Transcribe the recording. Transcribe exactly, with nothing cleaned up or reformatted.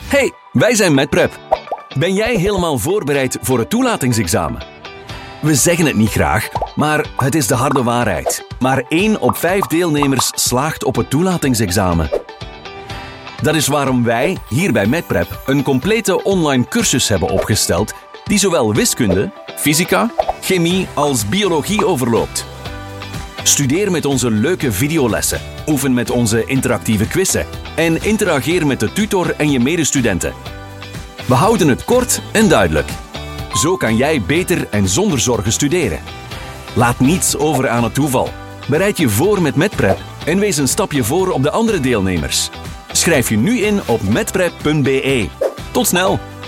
Hey, wij zijn MedPrep. Ben jij helemaal voorbereid voor het toelatingsexamen? We zeggen het niet graag, maar het is de harde waarheid. Maar één op vijf deelnemers slaagt op het toelatingsexamen. Dat is waarom wij, hier bij MedPrep, een complete online cursus hebben opgesteld die zowel wiskunde, fysica, chemie als biologie overloopt. Studeer met onze leuke videolessen, oefen met onze interactieve quizzen en interageer met de tutor en je medestudenten. We houden het kort en duidelijk. Zo kan jij beter en zonder zorgen studeren. Laat niets over aan het toeval. Bereid je voor met MedPrep en wees een stapje voor op de andere deelnemers. Schrijf je nu in op medprep punt be. Tot snel!